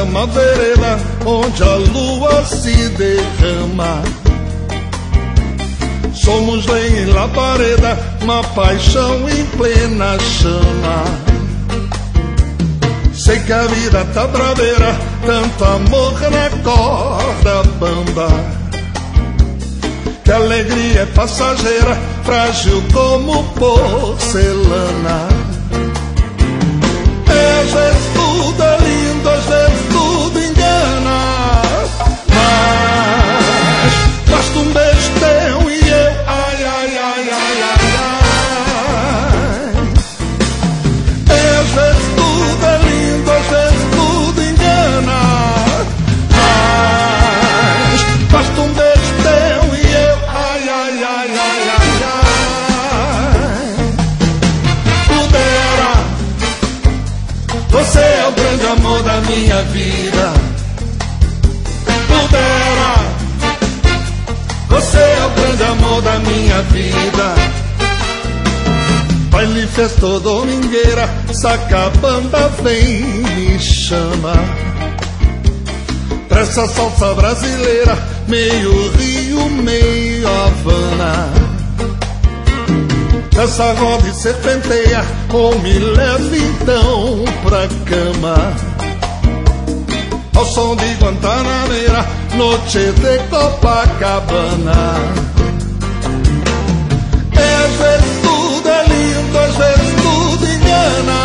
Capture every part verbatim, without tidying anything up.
grama vereda onde a lua se derrama. Somos lenha em labareda, uma paixão em plena chama. Sei que a vida tá braveira, tanto amor na corda bamba, que a alegria é passageira, frágil como porcelana. Às vezes tudo é lindo, às vezes tudo engana, mas basta um beijo teu e eu, ai, ai, ai, ai, ai, ai. Às vezes tudo é lindo, às vezes tudo engana, mas basta um beijo teu e eu, ai, ai, ai, ai, ai, ai. Pudera, você é o grande amor da minha vida. Pudera, você é o grande amor da minha vida. Baile, festa ou domingueira, Sacabanda vem me chama. Pra essa salsa brasileira, meio Rio, meio Havana. Essa roda e serpenteia, ou me leve então pra cama. Ao som de Guantanameira, noite de Copacabana. Às vezes tudo é lindo, às vezes tudo engana,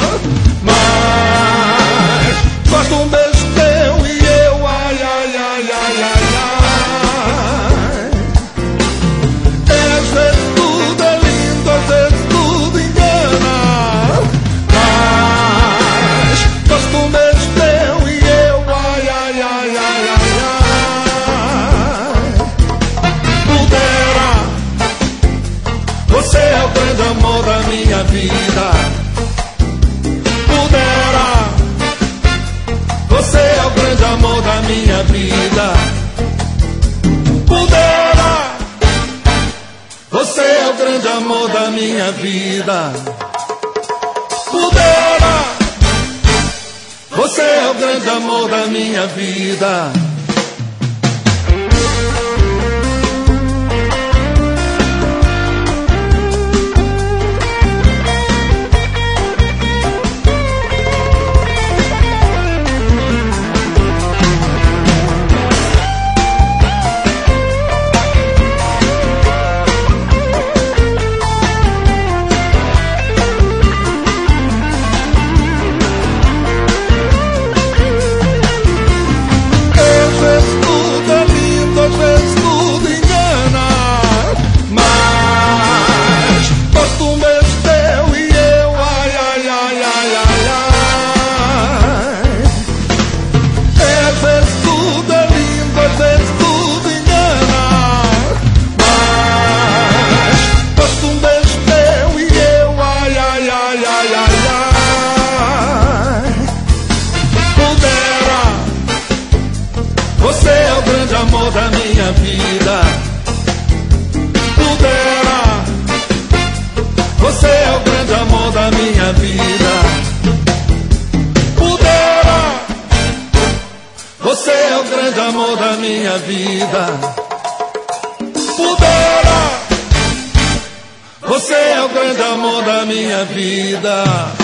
mas basta um beijo teu e eu, ai, ai, ai, ai, ai, ai. Às vezes tudo é lindo, às vezes tudo engana, mas basta um beijo teu e eu, ai, ai, ai, ai, ai, ai. Pudera, você é o grande amor da minha vida. Pudera, você é o grande amor da minha vida. Pudera, você é o grande amor da minha vida. Pudera, você é o grande amor da minha vida. Você é o grande amor da minha vida. Pudera, você é o grande amor da minha vida. Pudera, você é o grande amor da minha vida. Pudera, você é o grande amor da minha vida.